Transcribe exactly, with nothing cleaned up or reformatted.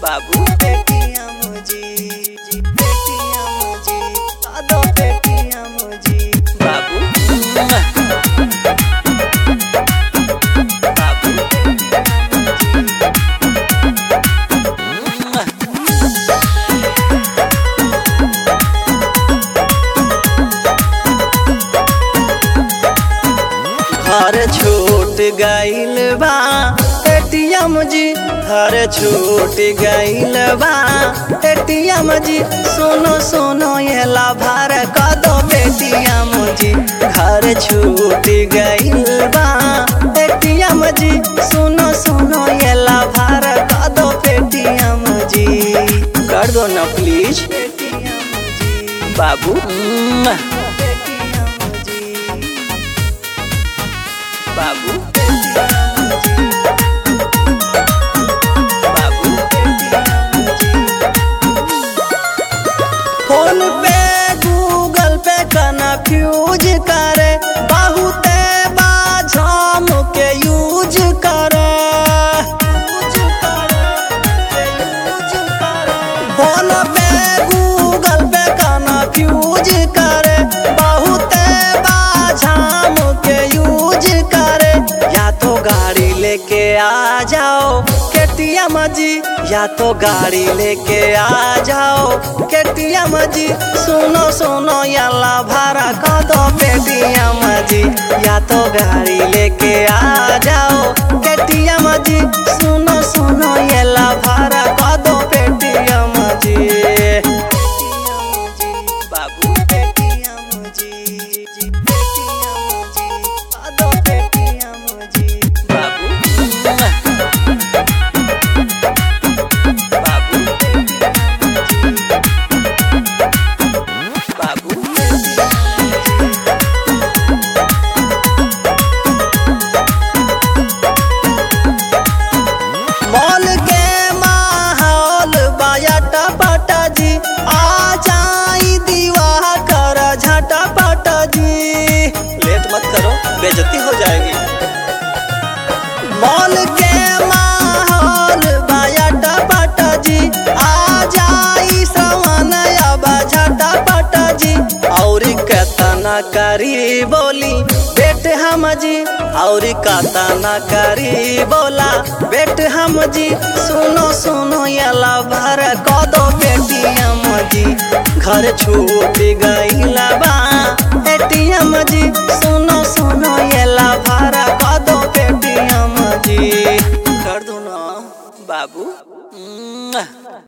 बाबू पेटीएम जी पेटीएम जी दो पेटीएम जी बाबू बाबू घर छूट गइल बा एटीएम जी घर छूट गइल बा एटीएम जी सुनो सुनो ये लाभार कदो पेटीएम जी घर छूट गइल बा एटीएम जी सुनो सुनो ये लाभार कदो पेटीएम जी कर दो ना प्लीज बाबू बाबू बाबू PhonePe Google Pay confuse करे बहुते बाझम के यूज करे PhonePe Google Pay confuse करे बहुते बाझम के यूज करे या तो गाड़ी लेके आ जाओ केटीएम जी या तो गाड़ी लेके आ जाओ केटीएम जी सुनो सुनो याला भाड़ा का दो पेटीएम जी या तो गाड़ी लेके आ जाओ केटीएम जी सुनो सुनो याला भाड़ा का दो पेटीएम जी बाबू पेटीएम जी दो पेटीएम जी बाबू बाबू बाबू मॉल के माहौल बायाटा पटा जी आ जाई दीवा कर झटा पटा जी लेट मत करो बेइज्जती हो जाएगी मॉल के माहौल बायाटा पटा जी आ जाई सवन अब झटा पटा जी और कतना करी बोली बेट हम जी और कतना करी बोला बेट हम जी सुनो सुनो यला भर कदो पेटीएम जी घर छूट गइल बा एटीएम जी सुनो सुनो यला भर कदो पेटीएम जी कर दो ना बाबू।